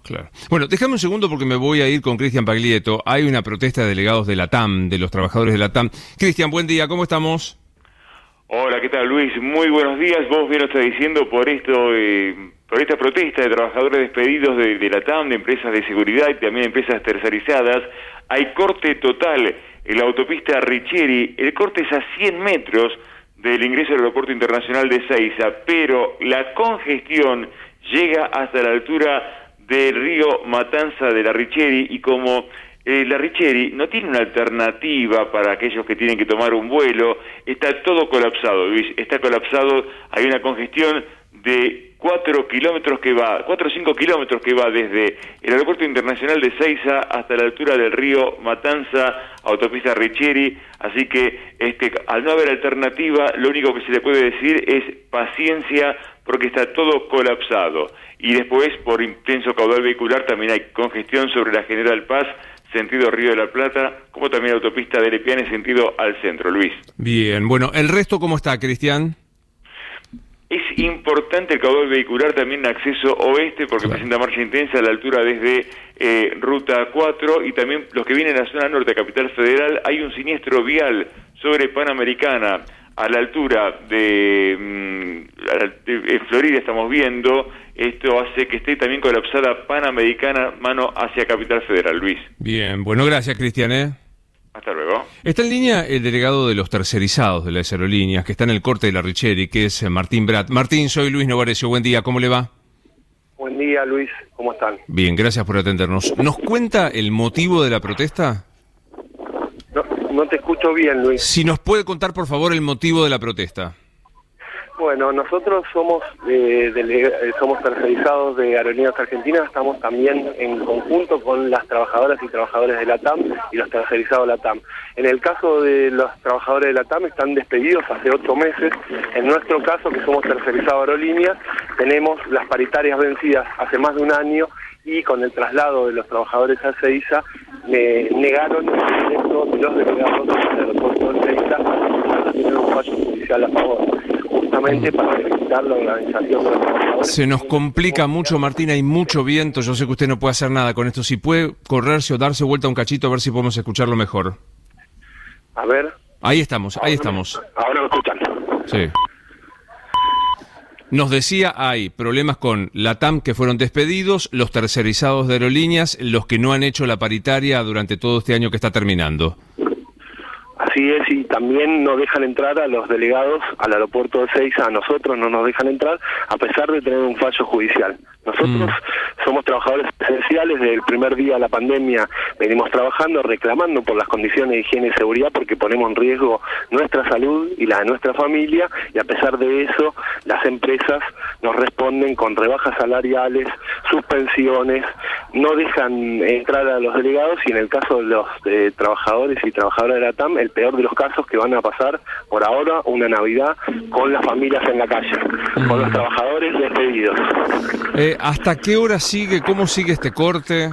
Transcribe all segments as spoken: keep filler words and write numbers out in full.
Claro. Bueno, déjame un segundo porque me voy a ir con Cristian Paglietto. Hay una protesta de delegados de la T A M, de los trabajadores de la T A M. Cristian, buen día, ¿cómo estamos? Hola, ¿qué tal, Luis? Muy buenos días. Vos bien lo estás diciendo por esto, eh, por esta protesta de trabajadores despedidos de, de la T A M, de empresas de seguridad y también empresas tercerizadas. Hay corte total en la autopista Richieri. El corte es a cien metros del ingreso al aeropuerto internacional de Ezeiza, pero la congestión llega hasta la altura del río Matanza de la Richieri, y como eh, la Richieri no tiene una alternativa para aquellos que tienen que tomar un vuelo, está todo colapsado, Luis, está colapsado. Hay una congestión de cuatro kilómetros que va, cuatro o cinco kilómetros que va desde el aeropuerto internacional de Ezeiza hasta la altura del río Matanza, autopista Richieri. Así que este, al no haber alternativa, lo único que se le puede decir es paciencia, porque está todo colapsado. Y después, por intenso caudal vehicular, también hay congestión sobre la General Paz, sentido Río de la Plata, como también autopista de Lepiane, sentido al centro, Luis. Bien, bueno, ¿el resto cómo está, Cristian? Es importante el caudal vehicular también en acceso oeste, porque claro, presenta marcha intensa a la altura desde eh, Ruta cuatro, y también los que vienen a la zona norte, Capital Federal. Hay un siniestro vial sobre Panamericana, a la altura de, mm, de, de Florida estamos viendo. Esto hace que esté también colapsada Panamericana, mano hacia Capital Federal, Luis. Bien, bueno, gracias, Cristian, ¿eh? Hasta luego. Está en línea el delegado de los tercerizados de las aerolíneas, que está en el corte de la Richieri, que es Martín Brat. Martín, soy Luis Novarecio, buen día, ¿cómo le va? Buen día, Luis, ¿cómo están? Bien, gracias por atendernos. ¿Nos cuenta el motivo de la protesta? No, no te escucho bien, Luis. Si nos puede contar, por favor, el motivo de la protesta. Bueno, nosotros somos eh, delega- somos tercerizados de Aerolíneas Argentinas, estamos también en conjunto con las trabajadoras y trabajadores de la T A M y los tercerizados de la T A M. En el caso de los trabajadores de la T A M están despedidos hace ocho meses. En nuestro caso, que somos tercerizados de Aerolíneas, tenemos las paritarias vencidas hace más de un año, y con el traslado de los trabajadores a Ezeiza me negaron el ingreso de los delegados del aeropuerto de Ezeiza para tener un fallo judicial a favor, justamente para evitar la organización de los trabajadores. Se nos complica mucho, Martín, hay mucho viento, yo sé que usted no puede hacer nada con esto. Si puede correrse o darse vuelta un cachito a ver si podemos escucharlo mejor. A ver. Ahí estamos, ahí Ahora estamos. Me, ahora me escuchan. Sí. Nos decía, hay problemas con la T A M que fueron despedidos, los tercerizados de aerolíneas, los que no han hecho la paritaria durante todo este año que está terminando. Así es, y también no dejan entrar a los delegados al aeropuerto de Ezeiza, a nosotros no nos dejan entrar, a pesar de tener un fallo judicial. Nosotros mm. somos trabajadores esenciales. Desde el primer día de la pandemia venimos trabajando, reclamando por las condiciones de higiene y seguridad, porque ponemos en riesgo nuestra salud y la de nuestra familia, y a pesar de eso, las empresas nos responden con rebajas salariales, suspensiones, no dejan entrar a los delegados, y en el caso de los eh, trabajadores y trabajadoras de la T A M, el peor de los casos, que van a pasar por ahora una Navidad con las familias en la calle, mm. con los trabajadores despedidos. Eh, ¿Hasta qué hora sigue? ¿Cómo sigue este corte?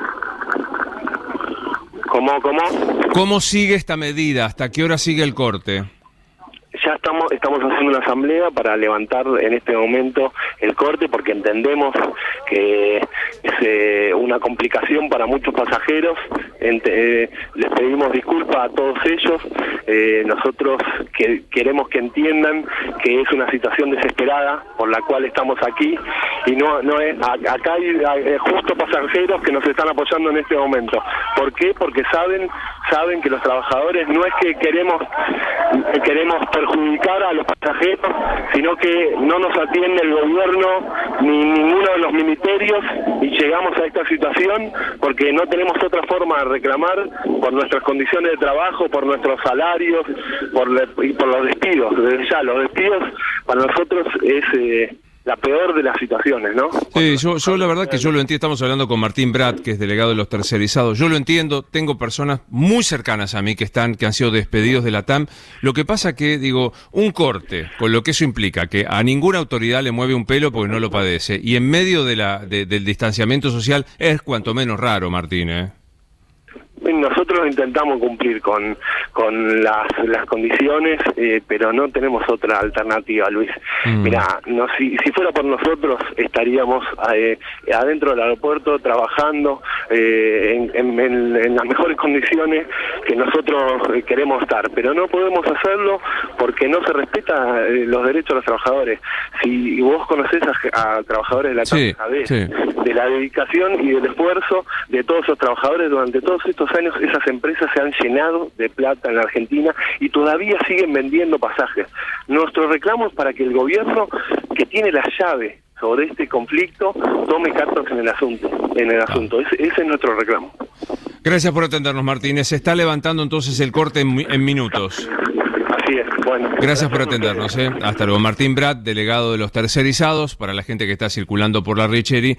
¿Cómo, cómo? ¿Cómo sigue esta medida? ¿Hasta qué hora sigue el corte? Ya estamos estamos haciendo una asamblea para levantar en este momento el corte, porque entendemos que es eh, una complicación para muchos pasajeros. Ent- eh, les pedimos disculpas a todos ellos. Eh, nosotros que, queremos que entiendan que es una situación desesperada por la cual estamos aquí, y no no es a, acá hay, hay justo pasajeros que nos están apoyando en este momento. ¿Por qué? Porque saben saben que los trabajadores no es que queremos queremos perjudicar a los pasajeros, sino que no nos atiende el gobierno ni ninguno de los ministerios, y llegamos a esta situación porque no tenemos otra forma de reclamar por nuestras condiciones de trabajo, por nuestros salarios, por le, y por los despidos. Desde ya, los despidos para nosotros es eh, la peor de las situaciones, ¿no? Sí, yo, yo la verdad que yo lo entiendo. Estamos hablando con Martín Brat, que es delegado de los tercerizados. Yo lo entiendo, tengo personas muy cercanas a mí que están que han sido despedidos de la T A M. Lo que pasa que, digo, un corte, con lo que eso implica, que a ninguna autoridad le mueve un pelo porque no lo padece, y en medio de la de, del distanciamiento social, es cuanto menos raro, Martín, ¿eh? Nosotros intentamos cumplir con, con las, las condiciones, eh, pero no tenemos otra alternativa, Luis. Mm. Mirá, no, si, si fuera por nosotros, estaríamos eh, adentro del aeropuerto trabajando eh, en, en, en, en las mejores condiciones que nosotros eh, queremos estar, pero no podemos hacerlo porque no se respetan eh, los derechos de los trabajadores. Si vos conocés a, a trabajadores de la TAM, sí, sabés sí. de la dedicación y del esfuerzo de todos esos trabajadores durante todos estos años. Esas empresas se han llenado de plata en la Argentina y todavía siguen vendiendo pasajes. Nuestro reclamo es para que el gobierno, que tiene la llave sobre este conflicto, tome cartas en el asunto. En el asunto. Ese, ese es nuestro reclamo. Gracias por atendernos, Martínez. Se está levantando entonces el corte en, en minutos. Así es. Bueno, gracias, gracias por atendernos. ¿eh? Hasta luego. Martín Brat, delegado de los tercerizados, para la gente que está circulando por la Richeri.